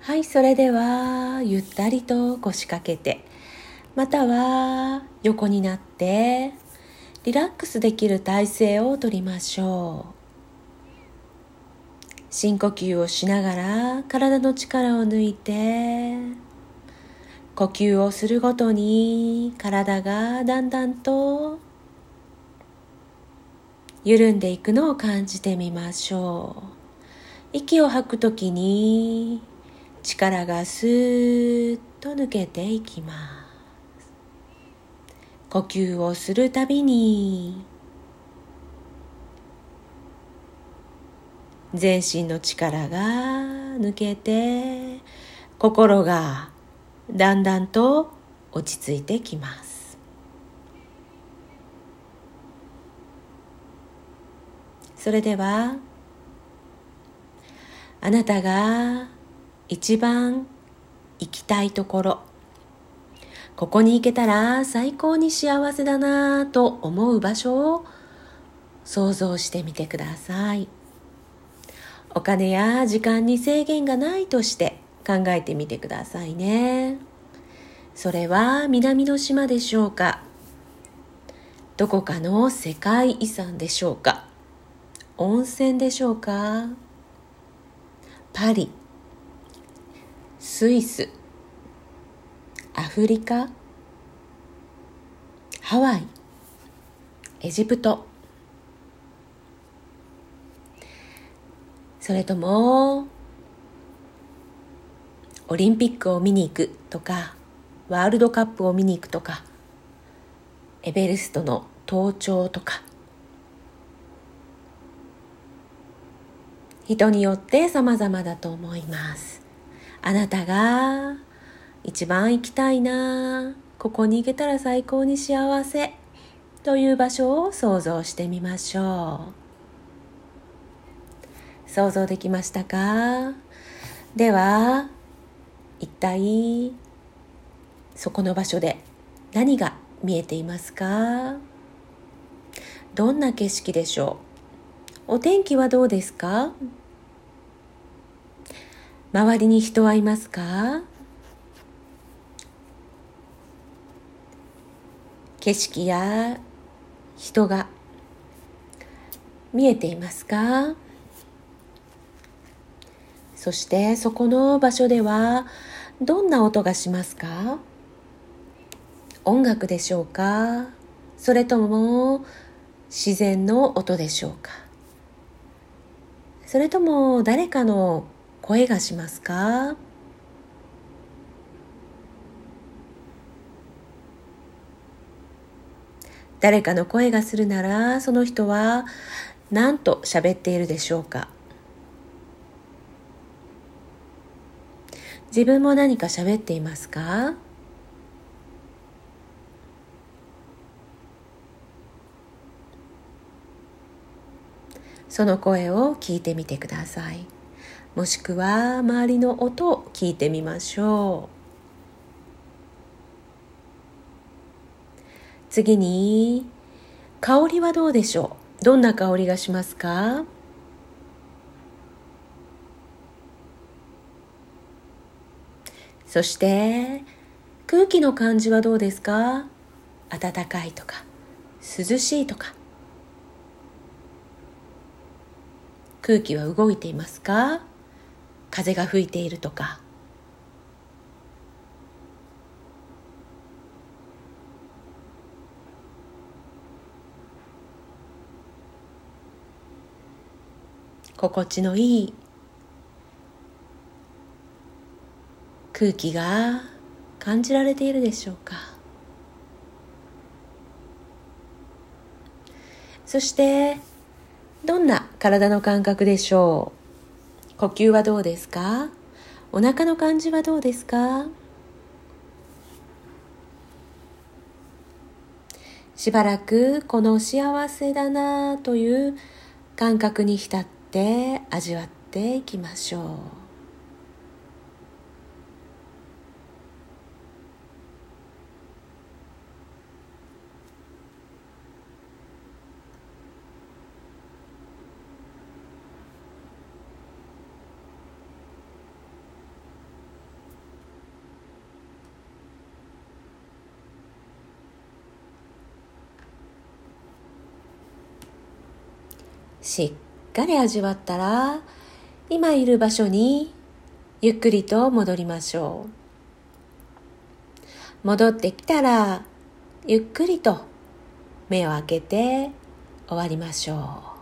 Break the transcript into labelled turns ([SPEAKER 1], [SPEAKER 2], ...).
[SPEAKER 1] はい、それではゆったりと腰掛けて、または横になってリラックスできる体勢をとりましょう。深呼吸をしながら体の力を抜いて、呼吸をするごとに体がだんだんと緩んでいくのを感じてみましょう。息を吐くときに力がスーッと抜けていきます。呼吸をするたびに全身の力が抜けて、心がだんだんと落ち着いてきます。それではあなたが一番行きたいところ、ここに行けたら最高に幸せだなと思う場所を想像してみてください。お金や時間に制限がないとして考えてみてくださいね。それは南の島でしょうか、どこかの世界遺産でしょうか、温泉でしょうか、パリ、スイス、アフリカ、ハワイ、エジプト、それともオリンピックを見に行くとか、ワールドカップを見に行くとか、エベレストの登頂とか、人によって様々だと思います。あなたが一番行きたいな、ここに行けたら最高に幸せという場所を想像してみましょう。想像できましたか？では一体そこの場所で何が見えていますか？どんな景色でしょう？お天気はどうですか？周りに人はいますか？景色や人が見えていますか？そしてそこの場所ではどんな音がしますか？音楽でしょうか？それとも自然の音でしょうか？それとも誰かの声がしますか？誰かの声がするなら、その人は何と喋っているでしょうか？自分も何か喋っていますか？その声を聞いてみてください。もしくは周りの音を聞いてみましょう。次に、香りはどうでしょう？どんな香りがしますか？そして空気の感じはどうですか？暖かいとか涼しいとか、空気は動いていますか？風が吹いているとか。心地のいい空気が感じられているでしょうか？そしてどんな体の感覚でしょう？呼吸はどうですか？お腹の感じはどうですか？しばらくこの幸せだなという感覚に浸って味わっていきましょう。 しっかり味わったら、今いる場所にゆっくりと戻りましょう。戻ってきたらゆっくりと目を開けて終わりましょう。